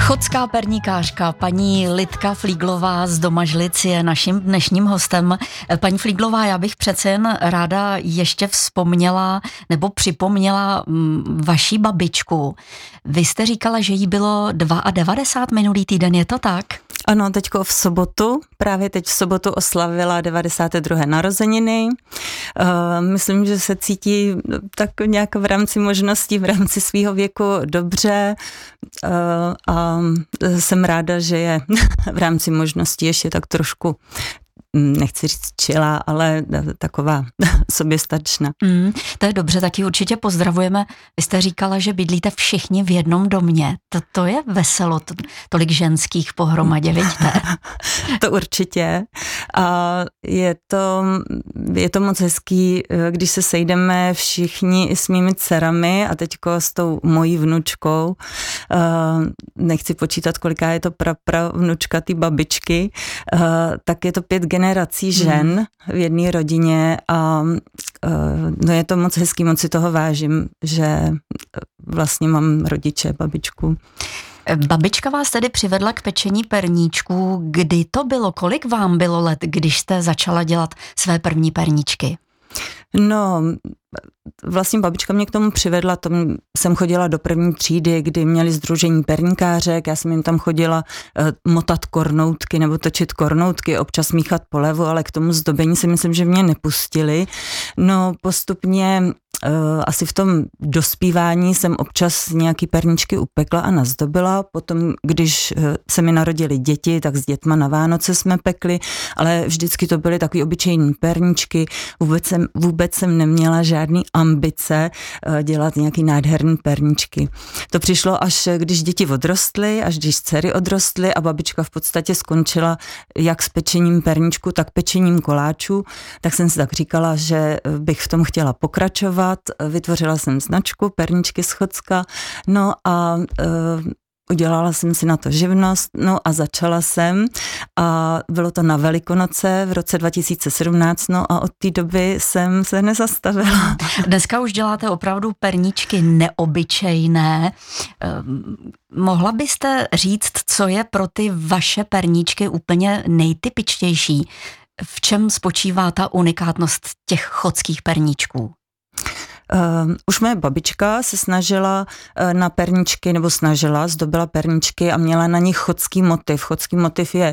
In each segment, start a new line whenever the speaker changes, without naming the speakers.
Chodská perníkářka paní Lidka Flíglová z Domažlic je naším dnešním hostem. Paní Flíglová, já bych přece jen ráda ještě vzpomněla nebo připomněla vaší babičku. Vy jste říkala, že jí bylo 92 minulý týden, je to tak?
Ano, teďko v sobotu, právě teď v sobotu oslavila 92. narozeniny. Myslím, že se cítí tak nějak v rámci možností, v rámci svýho věku dobře a jsem ráda, že je v rámci možností ještě tak trošku, nechci říct čilá, ale taková soběstačná.
To je dobře, taky určitě pozdravujeme. Vy jste říkala, že bydlíte všichni v jednom domě. To je veselo, tolik ženských pohromadě, vidíte?
To určitě. A je to moc hezký, když se sejdeme všichni i s mými dcerami a teďko s tou mojí vnučkou. Nechci počítat, koliká je to vnučka té babičky. Tak je to 5 generací žen v jedné rodině a no je to moc hezký, moc si toho vážím, že vlastně mám rodiče, babičku.
Babička vás tedy přivedla k pečení perníčků. Kdy to bylo? Kolik vám bylo let, když jste začala dělat své první perníčky?
No, vlastně babička mě k tomu přivedla, jsem chodila do první třídy, kdy měli sdružení perníkářek, já jsem jim tam chodila motat kornoutky nebo točit kornoutky, občas míchat polevu, ale k tomu zdobení si myslím, že mě nepustili. No postupně asi v tom dospívání jsem občas nějaký perníčky upekla a nazdobila, potom když se mi narodily děti, tak s dětma na Vánoce jsme pekli, ale vždycky to byly takový obyčejný perníčky, vůbec jsem neměla žádný ambice dělat nějaký nádherný perníčky. To přišlo až když děti odrostly, až když dcery odrostly a babička v podstatě skončila jak s pečením perníčku, tak pečením koláčů, tak jsem si tak říkala, že bych v tom chtěla pokračovat. Vytvořila jsem značku Perníčky z Chodska, no a udělala jsem si na to živnost, no a začala jsem a bylo to na Velikonoce v roce 2017, no a od té doby jsem se nezastavila.
Dneska už děláte opravdu perníčky neobyčejné. Mohla byste říct, co je pro ty vaše perníčky úplně nejtypičtější? V čem spočívá ta unikátnost těch chodských perníčků?
Už moje babička se snažila na perníčky, zdobila perníčky a měla na nich chodský motiv. Chodský motiv je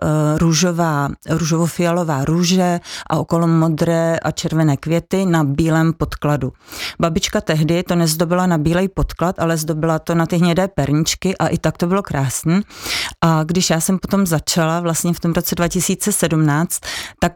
růžovo-fialová růže a okolo modré a červené květy na bílém podkladu. Babička tehdy to nezdobila na bílej podklad, ale zdobila to na ty hnědé perníčky a i tak to bylo krásné. A když já jsem potom začala vlastně v tom roce 2017, tak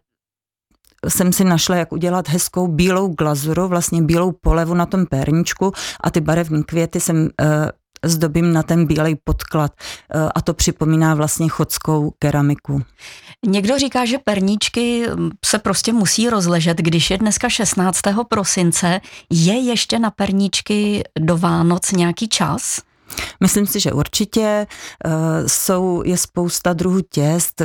jsem si našla, jak udělat hezkou bílou glazuru, vlastně bílou polevu na tom perníčku a ty barevné květy jsem zdobím na ten bílej podklad a to připomíná vlastně chodskou keramiku.
Někdo říká, že perníčky se prostě musí rozležet, když je dneska 16. prosince. Je ještě na perníčky do Vánoc nějaký čas?
Myslím si, že určitě je spousta druhů těst,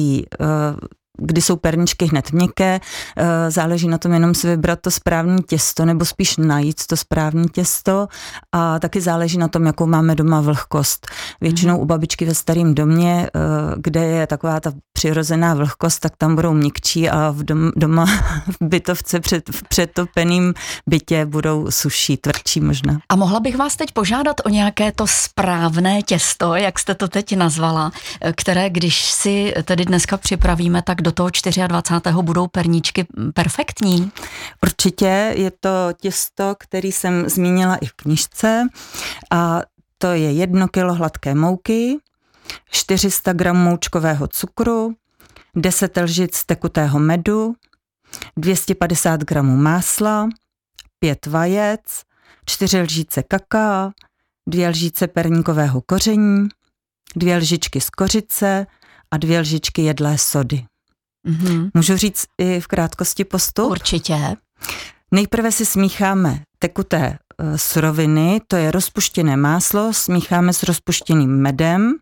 kdy jsou perníčky hned měkké, záleží na tom jenom si vybrat to správné těsto, nebo spíš najít to správné těsto a taky záleží na tom, jakou máme doma vlhkost. Většinou u babičky ve starém domě, kde je taková ta přirozená vlhkost, tak tam budou měkčí a doma v bytovce v přetopeném bytě budou suší, tvrdší možná.
A mohla bych vás teď požádat o nějaké to správné těsto, jak jste to teď nazvala, které když si tedy dneska připravíme, tak do toho 24. budou perníčky perfektní?
Určitě je to těsto, který jsem zmínila i v knížce a to je 1 kilo hladké mouky, 400 gramů moučkového cukru, 10 lžic tekutého medu, 250 gramů másla, 5 vajec, 4 lžíce kakaa, 2 lžíce perníkového koření, 2 lžičky z kořice a 2 lžičky jedlé sody. Můžu říct i v krátkosti postup?
Určitě.
Nejprve si smícháme tekuté suroviny, to je rozpuštěné máslo, smícháme s rozpuštěným medem,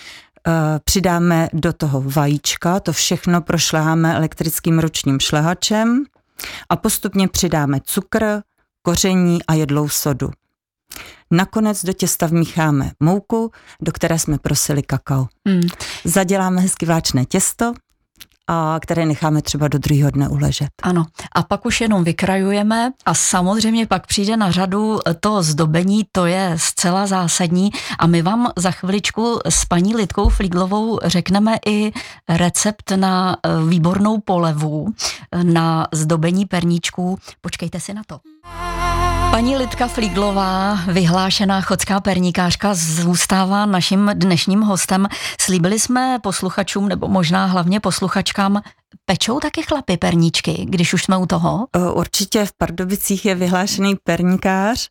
přidáme do toho vajíčka, to všechno prošleháme elektrickým ručním šlehačem a postupně přidáme cukr, koření a jedlou sodu. Nakonec do těsta vmícháme mouku, do které jsme prosili kakao. Zaděláme hezky vláčné těsto, a které necháme třeba do druhého dne uležet.
Ano. A pak už jenom vykrajujeme a samozřejmě pak přijde na řadu to zdobení, to je zcela zásadní a my vám za chviličku s paní Lidkou Flíglovou řekneme i recept na výbornou polevu, na zdobení perníčků. Počkejte si na to. Paní Lidka Flíglová, vyhlášená chodská perníkářka, zůstává naším dnešním hostem. Slíbili jsme posluchačům, nebo možná hlavně posluchačkám, pečou taky chlapi perníčky, když už jsme u toho?
Určitě v Pardubicích je vyhlášený perníkář.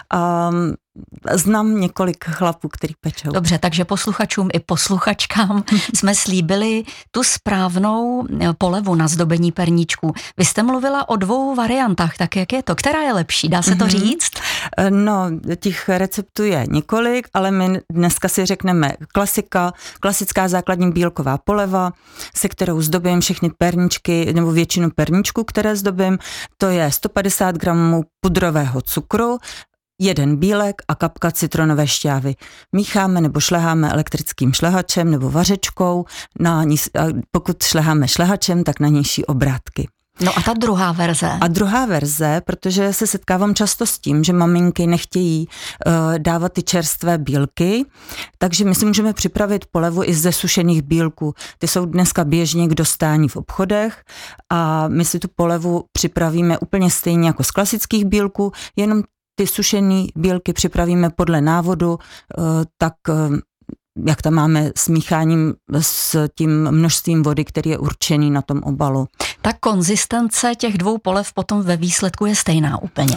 Znám několik chlapů, který pečou.
Dobře, takže posluchačům i posluchačkám jsme slíbili tu správnou polevu na zdobení perníčků. Vy jste mluvila o 2 variantách, tak jak je to? Která je lepší? Dá se to říct?
No, těch receptů je několik, ale my dneska si řekneme klasická základní bílková poleva, se kterou zdobím všechny perníčky, nebo většinu perníčků, které zdobím. To je 150 gramů pudrového cukru, 1 bílek a kapka citronové šťávy. Mícháme nebo šleháme elektrickým šlehačem nebo vařečkou. Pokud šleháme šlehačem, tak na nižší obrátky.
No a ta druhá verze?
A druhá verze, protože se setkávám často s tím, že maminky nechtějí dávat ty čerstvé bílky, takže my si můžeme připravit polevu i ze sušených bílků. Ty jsou dneska běžně k dostání v obchodech a my si tu polevu připravíme úplně stejně jako z klasických bílků, jenom ty sušené bílky připravíme podle návodu, tak jak tam máme smícháním s tím množstvím vody, který je určený na tom obalu.
Ta konzistence těch 2 polev potom ve výsledku je stejná úplně.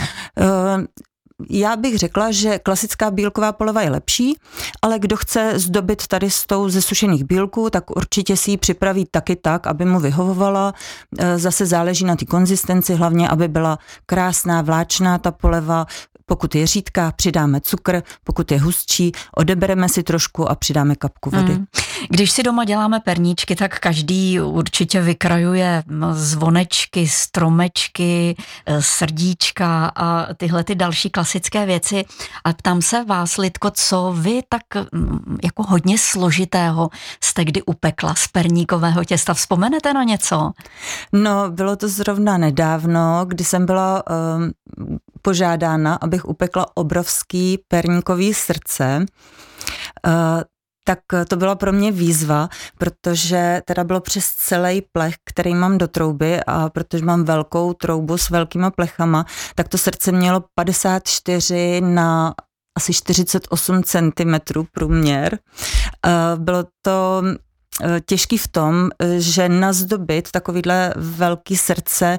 Já bych řekla, že klasická bílková poleva je lepší, ale kdo chce zdobit tady s tou ze sušených bílků, tak určitě si ji připraví taky tak, aby mu vyhovovala. Zase záleží na té konzistenci, hlavně aby byla krásná, vláčná ta poleva. Pokud je řídká, přidáme cukr, pokud je hustší, odebereme si trošku a přidáme kapku vody.
Když si doma děláme perníčky, tak každý určitě vykrajuje zvonečky, stromečky, srdíčka a tyhle ty další klasické věci. A ptám se vás, Lidko, co vy tak jako hodně složitého jste kdy upekla z perníkového těsta? Vzpomenete na něco?
No, bylo to zrovna nedávno, kdy jsem byla požádána, abych upekla obrovský perníkový srdce. Tak to byla pro mě výzva, protože teda bylo přes celý plech, který mám do trouby a protože mám velkou troubu s velkýma plechama, tak to srdce mělo 54 na asi 48 cm průměr. Bylo to těžký v tom, že nazdobit takovýhle velký srdce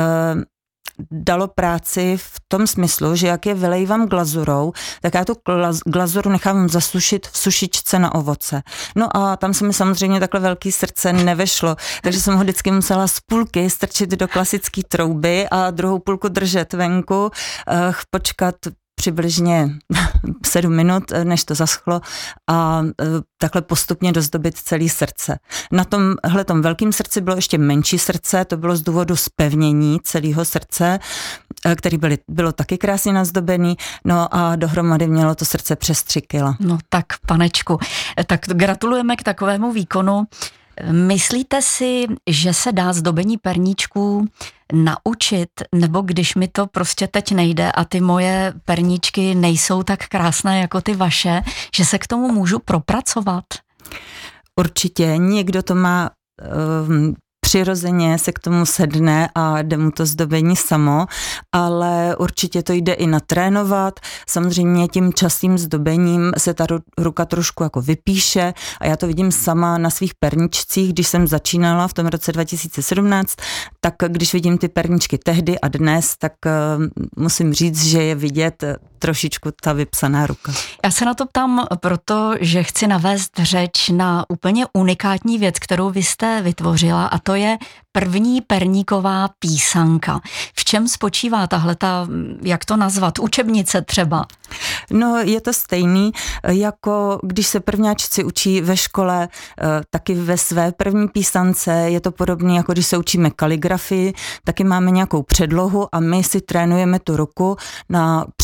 dalo práci v tom smyslu, že jak je vylejvám glazurou, tak já tu glazuru nechám zasušit v sušičce na ovoce. No a tam se mi samozřejmě takhle velký srdce nevešlo, takže jsem ho vždycky musela z půlky strčit do klasické trouby a druhou půlku držet venku, počkat přibližně 7 minut, než to zaschlo a takhle postupně dozdobit celý srdce. Na tomhletom velkým srdci bylo ještě menší srdce, to bylo z důvodu zpevnění celého srdce, který bylo taky krásně nazdobený, no a dohromady mělo to srdce přes 3 kila.
No tak, panečku, tak gratulujeme k takovému výkonu. Myslíte si, že se dá zdobení perníčků naučit, nebo když mi to prostě teď nejde a ty moje perníčky nejsou tak krásné jako ty vaše, že se k tomu můžu propracovat?
Určitě, někdo to má přirozeně, se k tomu sedne a jde mu to zdobení samo, ale určitě to jde i natrénovat. Samozřejmě tím častým zdobením se ta ruka trošku jako vypíše a já to vidím sama na svých perničcích, když jsem začínala v tom roce 2017, tak když vidím ty perničky tehdy a dnes, tak musím říct, že je vidět trošičku ta vypsaná ruka.
Já se na to ptám, protože chci navést řeč na úplně unikátní věc, kterou vy jste vytvořila, a to je první perníková písanka. V čem spočívá tahleta, jak to nazvat, učebnice třeba?
No, je to stejný, jako když se prvňáčci učí ve škole, taky ve své první písance, je to podobné, jako když se učíme kaligrafii, taky máme nějakou předlohu a my si trénujeme tu ruku na předloze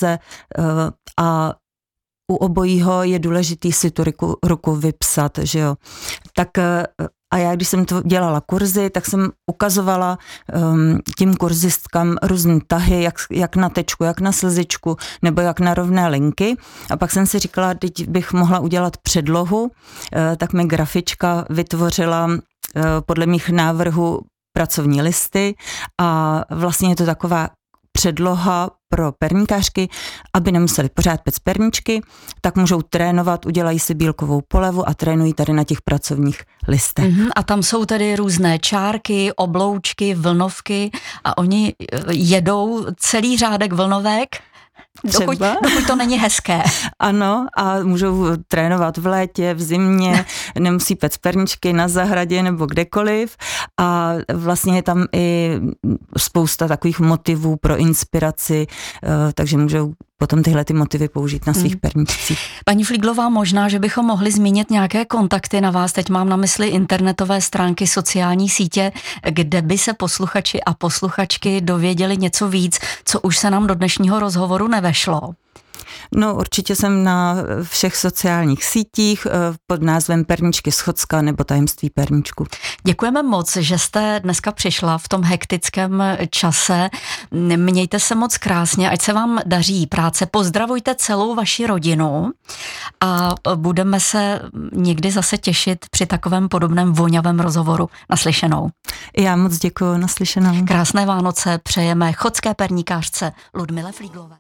obraze a u obojího je důležitý si tu ruku vypsat, že jo. Tak a já, když jsem to dělala kurzy, tak jsem ukazovala tím kurzistkám různé tahy, jak na tečku, jak na slzičku, nebo jak na rovné linky. A pak jsem si říkala, teď bych mohla udělat předlohu, tak mi grafička vytvořila podle mých návrhů pracovní listy a vlastně je to taková předloha pro perníkařky, aby nemuseli pořád pec perničky, tak můžou trénovat, udělají si bílkovou polevu a trénují tady na těch pracovních listech.
A tam jsou tedy různé čárky, obloučky, vlnovky a oni jedou celý řádek vlnovek, dokud to není hezké.
Ano, a můžou trénovat v létě, v zimě, nemusí pec perničky na zahradě nebo kdekoliv a vlastně je tam i spousta takových motivů pro inspiraci, takže můžou potom tyhle ty motivy použít na svých perničcích.
Paní Flíglová, možná, že bychom mohli zmínit nějaké kontakty na vás. Teď mám na mysli internetové stránky, sociální sítě, kde by se posluchači a posluchačky dověděli něco víc, co už se nám do dnešního rozhovoru nevešlo.
No určitě jsem na všech sociálních sítích pod názvem Perničky Schodská nebo Tajemství perničku.
Děkujeme moc, že jste dneska přišla v tom hektickém čase. Mějte se moc krásně, ať se vám daří práce. Pozdravujte celou vaši rodinu a budeme se někdy zase těšit při takovém podobném vonavém rozhovoru. Naslyšenou.
Já moc děkuji, naslyšenou.
Krásné Vánoce přejeme chodské perníkářce Ludmile Flíglové.